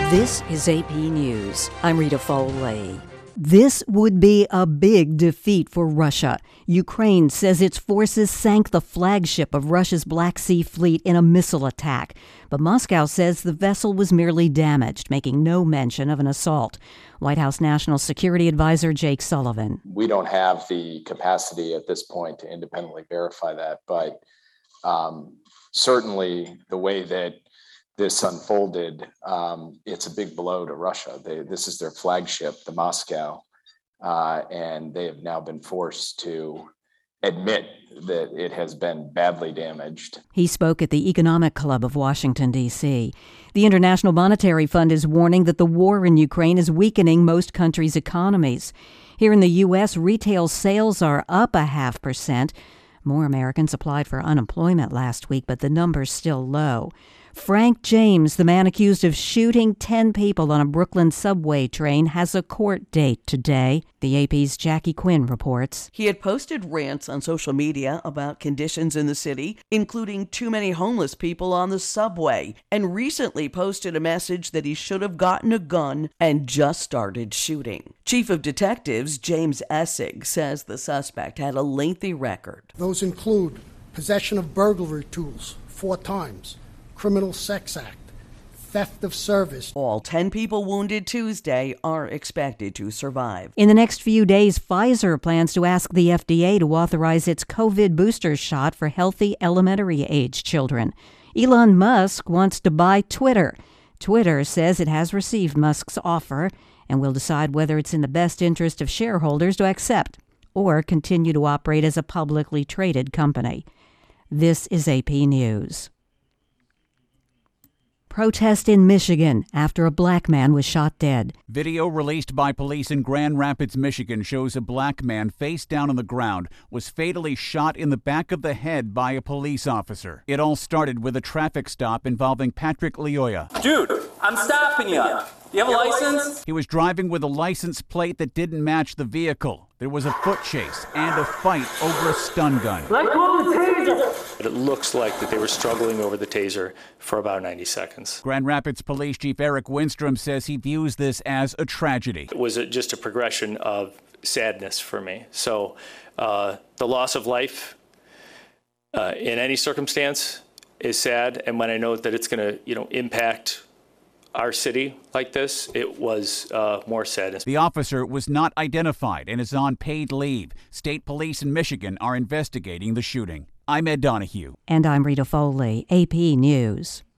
This is AP News. I'm Rita Foley. This would be a big defeat for Russia. Ukraine says its forces sank the flagship of Russia's Black Sea Fleet in a missile attack. But Moscow says the vessel was merely damaged, making no mention of an assault. White House National Security Advisor Jake Sullivan. We don't have the capacity at this point to independently verify that, but certainly the way that this unfolded, it's a big blow to Russia. This is their flagship, the Moscow, and they have now been forced to admit that it has been badly damaged. He spoke at the Economic Club of Washington, D.C. The International Monetary Fund is warning that the war in Ukraine is weakening most countries' economies. Here in the U.S., retail sales are up 0.5%. More Americans applied for unemployment last week, but the number's still low. Frank James, the man accused of shooting 10 people on a Brooklyn subway train, has a court date today. The AP's Jackie Quinn reports. He had posted rants on social media about conditions in the city, including too many homeless people on the subway, and recently posted a message that he should have gotten a gun and just started shooting. Chief of Detectives James Essig says the suspect had a lengthy record. Those include possession of burglary tools 4 times, criminal sex act, theft of service. All 10 people wounded Tuesday are expected to survive. In the next few days, Pfizer plans to ask the FDA to authorize its COVID booster shot for healthy elementary-age children. Elon Musk wants to buy Twitter. Twitter says it has received Musk's offer and will decide whether it's in the best interest of shareholders to accept or continue to operate as a publicly traded company. This is AP News. Protest in Michigan after a black man was shot dead. Video released by police in Grand Rapids, Michigan shows a black man face down on the ground was fatally shot in the back of the head by a police officer. It all started with a traffic stop involving Patrick Lioya. Dude, I'm stopping you. You have a license? He was driving with a license plate that didn't match the vehicle. There was a foot chase and a fight over a stun gun. Let go of the taser! It looks like that they were struggling over the taser for about 90 seconds. Grand Rapids Police Chief Eric Winstrom says he views this as a tragedy. It was just a progression of sadness for me. So the loss of life in any circumstance is sad. And when I know that it's going to, impact our city like this, it was more sadness. The officer was not identified and is on paid leave. State police in Michigan are investigating the shooting. I'm Ed Donahue. And I'm Rita Foley, AP News.